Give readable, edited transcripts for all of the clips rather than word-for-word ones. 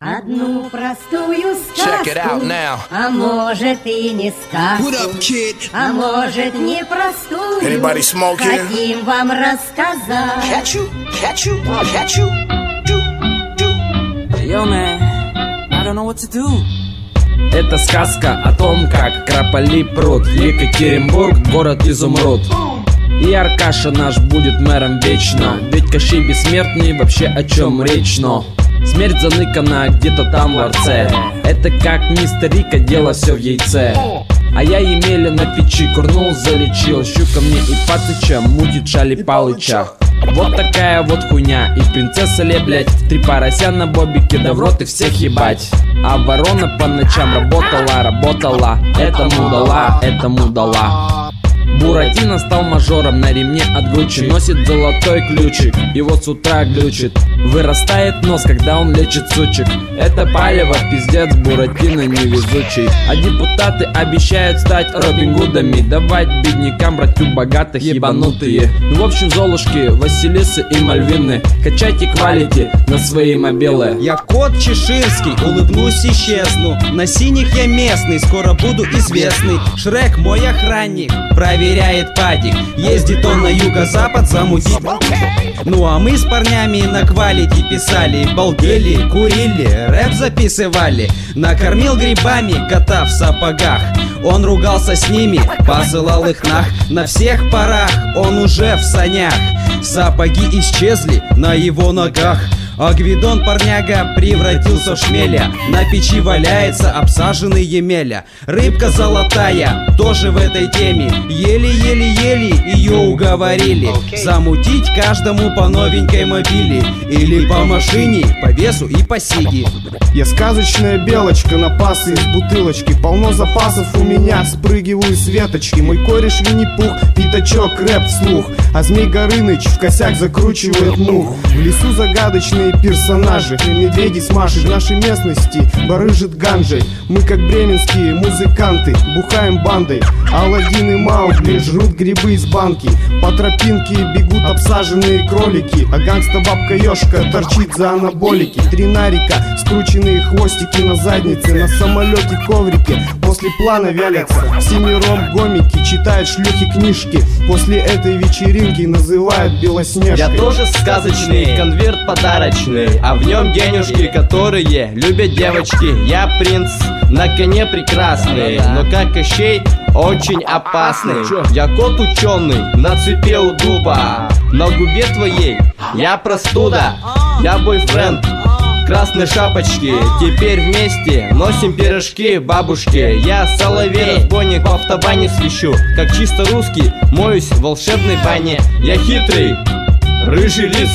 Одну простую сказку, а может и не сказку, а может не простую, хотим вам рассказать. Yo, man, I don't know what to do. Это сказка о том, как кропали пруд. Екатеринбург, город изумруд. И Аркаша наш будет мэром вечно. Ведь Кощей бессмертный, вообще о чем речь, но смерть заныкана где-то там в ларце. Это как мистер Рика, дело все в яйце. А я Емеля на печи курнул, залечил. Щука мне и Патыча мутит Шали Палыча. Вот такая вот хуйня. И принцесса Ле, блять, 3 порося на бобике, да в рот и всех ебать. А ворона по ночам работала. Этому дала. Буратино стал мажором, на ремне от Гуччи носит золотой ключик, и вот с утра глючит. Вырастает нос, когда он лечит сучек. Это палево, пиздец, Буратино невезучий. А депутаты обещают стать Робин Гудами, давать беднякам брать у богатых ебанутые. Ну в общем, золушки, Василисы и Мальвины, качайте квалити на свои мобилы. Я кот чеширский, улыбнусь, исчезну. На синих я местный, скоро буду известный. Шрек мой охранник, проверяет падик. Ездит он на юго-запад замутить. Ну а мы с парнями на квалити писали, балдели, курили, рэп записывали. Накормил грибами кота в сапогах. Он ругался с ними, посылал их на всех парах он уже в санях. Сапоги исчезли на его ногах. А Гвидон парняга превратился в шмеля. На печи валяется обсаженный Емеля. Рыбка золотая, тоже в этой теме. Еле-еле-еле ее уговорили замутить каждому по новенькой мобиле. Или по машине, по весу и по сиге. Я сказочная белочка на пасы из бутылочки. Полно запасов у меня, спрыгиваю с веточки. Мой кореш Винни-Пух, пятачок, рэп вслух. А Змей Горыныч в косяк закручивает мух. В лесу загадочные персонажи. Медведи с Машей в нашей местности барыжит ганжей. Мы как бременские музыканты, бухаем бандой. Аладдин и Маугли жрут грибы из банки. По тропинке бегут обсаженные кролики. А гангста-бабка Ёшка торчит за анаболики. 3 нарика, скрученные хвостики на заднице. На самолете коврике после плана вялятся. Семером гомики, читают шлюхи книжки. После этой вечеринки называют Белоснежкой. Я тоже сказочный, конверт подарочный, а в нем денежки, которые любят девочки. Я принц, на коне прекрасный, но как Кощей очень опасный. Я кот ученый, на цепи у дуба. На губе твоей я простуда. Я бойфренд красной шапочки. Теперь вместе носим пирожки бабушки. Я соловей, разбойник, в автобане свищу. Как чисто русский, моюсь в волшебной бане. Я хитрый, рыжий лис,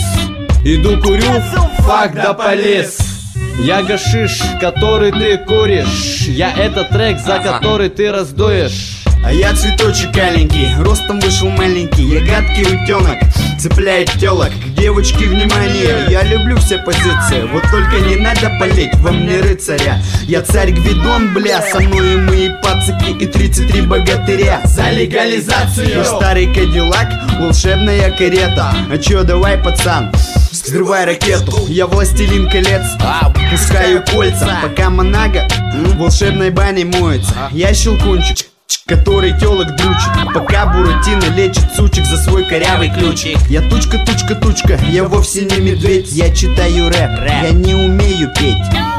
иду курю, фак да полез. Я гашиш, который ты куришь. Я этот трек, за который ты раздуешь. А я цветочек аленький, ростом вышел маленький. Я гадкий утенок, цепляет телок. К девочке внимание, я люблю все позиции. Вот только не надо болеть во мне рыцаря. Я царь Гвидон, бля, со мной и мои пацаки. И 33 богатыря за легализацию. Я старый кадиллак, волшебная карета. А чё, давай, пацан, взрывай ракету. Я властелин колец, пускаю кольца. Пока Монага волшебной баней моется. Я щелкунчик, который телок дрючит. Пока Буратино лечит сучек за свой корявый ключик. Я тучка, я вовсе не медведь. Я читаю рэп, я не умею петь.